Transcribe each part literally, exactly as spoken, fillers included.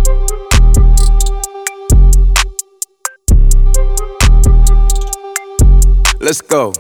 Let's go.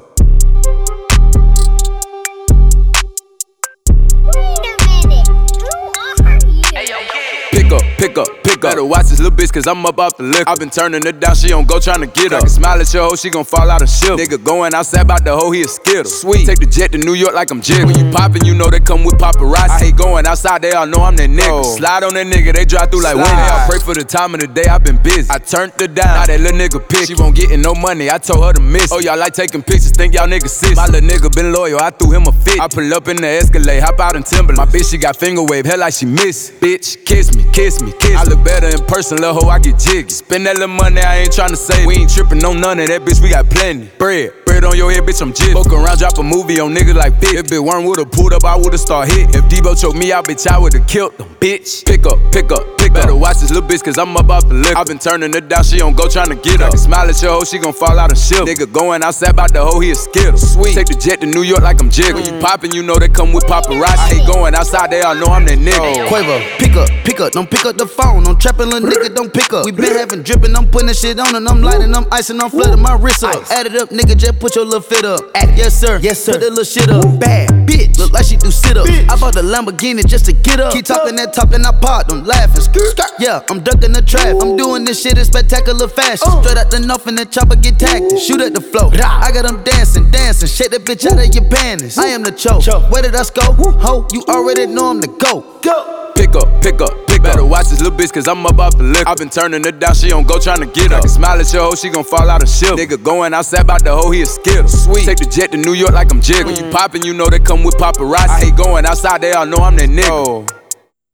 Wait a minute, who are you? Pick up, pick up, pick up. Better watch this little bitch, cause I'm up off the liquor. I been turning her down, she don't go tryna get up. I can smile at your hoe, she gon' fall out of shit. Nigga going outside about the hoe, he a skittle. Sweet, take the jet to New York like I'm Jigga. When you poppin', you know they come with paparazzi. I hate going outside, they all know I'm that nigga. Oh. Slide on that nigga, they drive through like winning. I pray for the time of the day, I been busy. I turned her down, now that little nigga pick. She won't get no money, I told her to miss. Oh, y'all like taking pictures, think y'all niggas sis. My little nigga been loyal, I threw him a fit. I pull up in the Escalade, hop out in Timberland. My bitch, she got finger wave, hell like she miss. Bitch, kiss me, kiss me, kiss me. I look better in person, little hoe, I get jiggy. Spend that little money, I ain't tryna save. We ain't trippin' on none of that, bitch, we got plenty. Bread, bread on your head, bitch, I'm jiggy. Fuck around, drop a movie on niggas like bitch. If Big Worm would've pulled up, I would've start hit. If Debo choked me out, bitch, I would've killed them, bitch. Pick up, pick up, pick up. Better watch this little bitch, cause I'm up off the liquor. I been turning her down, she don't go tryna get up. I can smile at your hoe, she gon' fall out of shit. Nigga going outside about the hoe, he a skittle. Sweet, take the jet to New York like I'm Jigga. When you poppin', you know they come with paparazzi. I hate going outside, they all know I'm that nigga. Quavo, pick up, pick up, don't pick up the phone. I'm trappin', little nigga, don't pick up. We been having drippin', I'm putting shit on and I'm lighting, I'm icing, I'm flooding my wrist up. Add it up, nigga, just put your little fit up. Yes sir, yes sir, put that little shit up. Bad bitch, look like she do sit ups. I bought the Lamborghini just to get up. Keep talking that talk and I pop, I'm laughing. Yeah, I'm ducking the trap. I'm doing this shit in spectacular fashion. Straight out the north and the chopper get tagged. Shoot at the flow. I got them dancing, dancing. Shake that bitch out of your panties. I am the choke. Where did I go? Ho, you already know I'm the GOAT. Go. Pick up, pick up, pick up. Better watch this little bitch, cause I'm up off the liquor. I been turning her down, she don't go tryna get up. I can smile at your hoe, she gon' fall out of shit. Nigga going outside about the hoe, he a skittle. Sweet, take the jet to New York like I'm Jigga. When you poppin', you know they come with paparazzi. I hate going outside, they all know I'm that nigga. Oh.